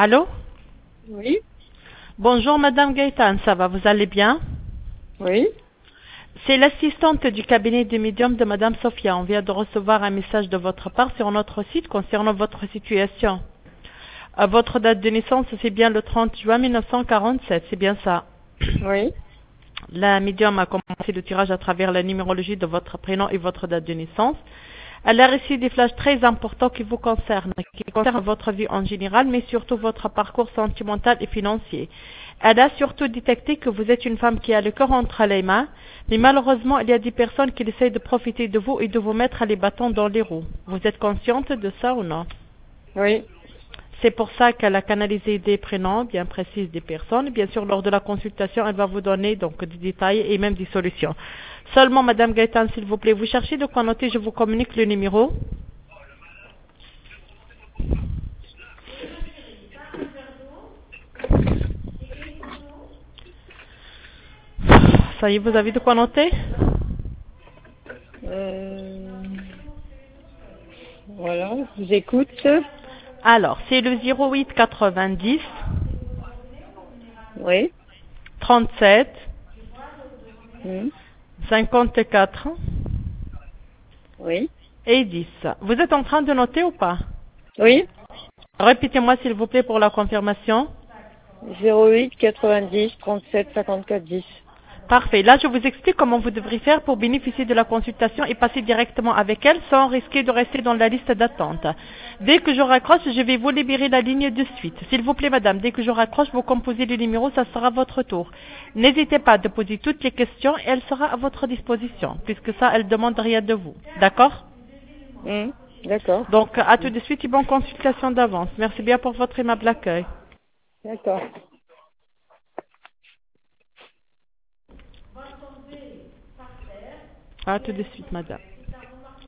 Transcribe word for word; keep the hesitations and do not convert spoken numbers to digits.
Allô? Oui, Bonjour Madame Gaëtan, ça va, vous allez bien? oui, C'est l'assistante du cabinet de médium de Madame Sophia. On vient de recevoir un message de votre part sur notre site concernant votre situation. À votre date de naissance, c'est bien le trente juin mille neuf cent quarante-sept, c'est bien ça. oui, La médium a commencé le tirage à travers la numérologie de votre prénom et votre date de naissance. Elle a reçu des flashs très importants qui vous concernent, qui concernent votre vie en général, mais surtout votre parcours sentimental et financier. Elle a surtout détecté que vous êtes une femme qui a le cœur entre les mains, mais malheureusement, il y a des personnes qui essaient de profiter de vous et de vous mettre les bâtons dans les roues. Vous êtes consciente de ça ou non? oui, C'est pour ça qu'elle a canalisé des prénoms bien précis des personnes. Bien sûr, lors de la consultation, elle va vous donner donc des détails et même des solutions. Seulement, Madame Gaëtan, s'il vous plaît, vous cherchez de quoi noter, je vous communique le numéro. Ça y est, vous avez de quoi noter? euh, voilà, je vous écoute. Alors, c'est le zéro huit quatre-vingt-dix Oui, trente-sept hmm, cinquante-quatre oui, et dix. Vous êtes en train de noter ou pas? oui, Répétez-moi, s'il vous plaît, pour la confirmation. zéro huit quatre-vingt-dix trente-sept cinquante-quatre dix. Parfait. Là, je vous explique comment vous devrez faire pour bénéficier de la consultation et passer directement avec elle sans risquer de rester dans la liste d'attente. Dès que je raccroche, je vais vous libérer la ligne de suite. S'il vous plaît, madame, dès que je raccroche, vous composez le numéro, ça sera votre tour. N'hésitez pas à poser toutes les questions et elle sera à votre disposition, puisque ça, elle demande rien de vous. D'accord? Hmm, d'accord, Donc, à tout de suite et bonne consultation d'avance. Merci bien pour votre aimable accueil. d'accord. À tout de suite, madame.